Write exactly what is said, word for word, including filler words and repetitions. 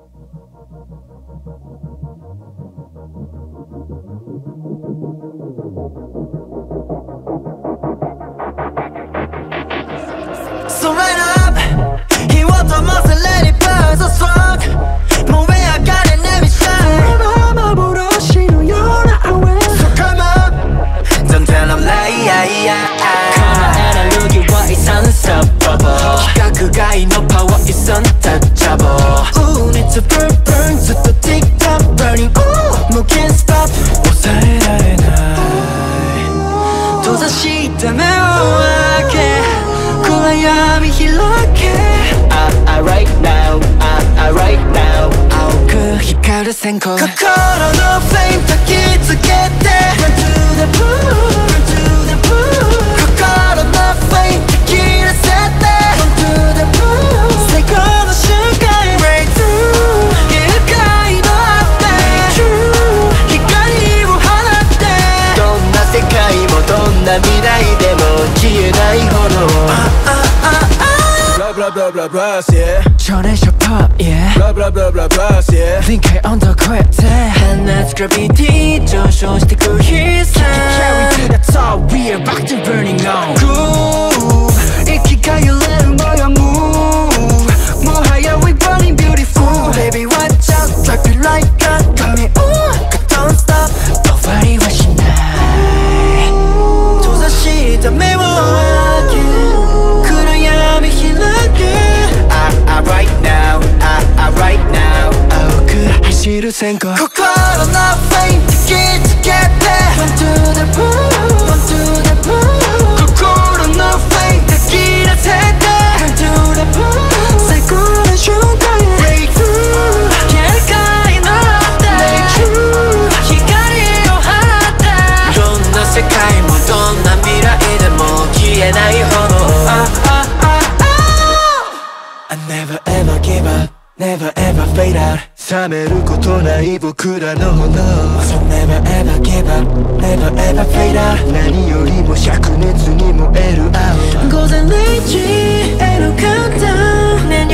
So right up, he want the most and let it burn so strong. 몸에 아까는 내미 shine. 마법으로 신호연화 away. So come up, don't tell him lie. Come on and I look at what is unstoppable. 시각가이 높아와 is untouchable. Ooh, need to burn burn, so the tick tock burning. Ooh, no can't stop. 못 살아라 날. 또다시 담아오게. 굴러야미 hilake. I, I right now, I, I right now. 아우 그 히카를 생각. 코코로 no flame 타기 together. Run to the pool, run to the pool. 코코로 no flame 타기를 set there. Run to the pool. 새거는 순간에 break through. 길가이 너 앞에 true. 히카리로 하나 때. どんな世界もどんな未来でも消えないほど。 Blah blah blah blah, yeah. 전해줘 pop, yeah. Blah blah blah blah blah, yeah. Think I underground, and that's gravity. 조셔지고 그 his carry to the top, we're back to burning on. Groove, 이키가요 let 뭐야 move. 뭐하야 we burning beautiful. Baby watch out, drop it like that. Got me ooh, don't stop. Nobody watching night. 도사시 더 매워하게. 그래야미 hilake. I, I right now, I, I right now. Oh 그 할시를 생각. 코코로 no flame 타기 together. Run to the pool, run to the pool. 코코로 no flame 타기를 세대. Run to the pool. 새고는 순간에 break through. 길가에 너 앞에 make true. 히카리로 하나 때. どんな世界もどんな未来でも消えないほど。I never ever give up, never ever fade out. 冷めることない僕らの炎。 So never ever give up, never ever fade out. 何よりも灼熱に燃える青。 午前零時へのカウントダウン。